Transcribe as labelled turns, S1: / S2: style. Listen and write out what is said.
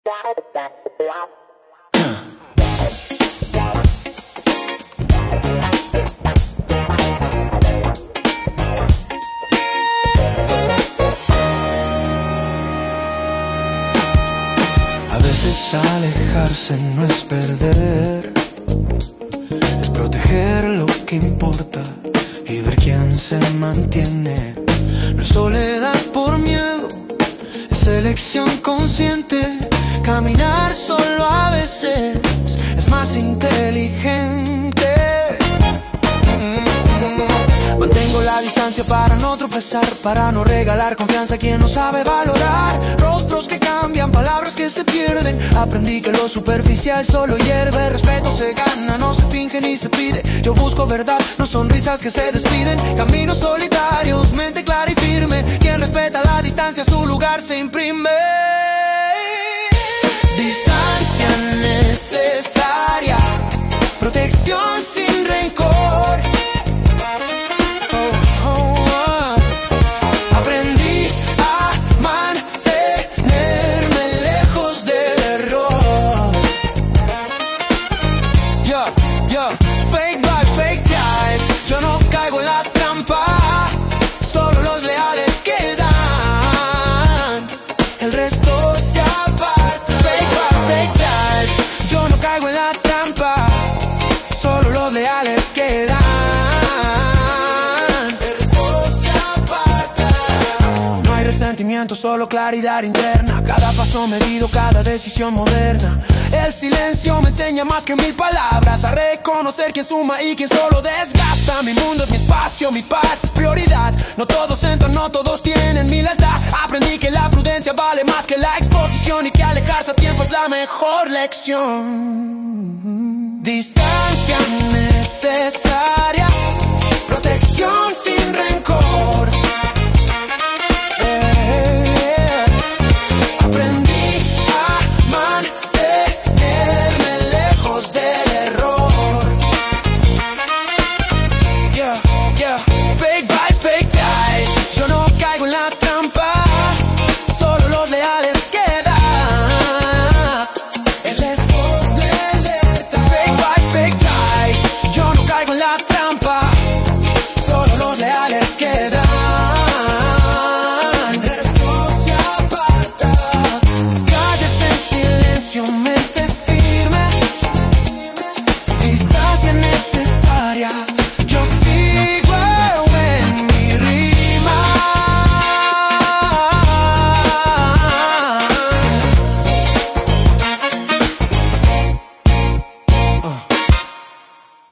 S1: A veces alejarse no es perder, es proteger lo que importa y ver quién se mantiene. No es soledad por miedo, es elección consciente. Caminar solo a veces es más inteligente. Mantengo la distancia para no tropezar, para no regalar confianza a quien no sabe valorar. Rostros que cambian, palabras que se pierden. Aprendí que lo superficial solo hierve. Respeto se gana, no se finge ni se pide. Yo busco verdad, no sonrisas que se despiden. Caminos solitarios, mente clara y firme. Quien respeta la distancia, su lugar se imprime. Distancia necesaria, protección sin rencor. Solo claridad interna, cada paso medido, cada decisión moderna. El silencio me enseña más que 1000 palabras a reconocer quién suma y quién solo desgasta. Mi mundo es mi espacio, mi paz es prioridad. No todos entran, no todos tienen mi lealtad. Aprendí que la prudencia vale más que la exposición y que alejarse a tiempo es la mejor lección. Distancia necesaria, protección sin rencor.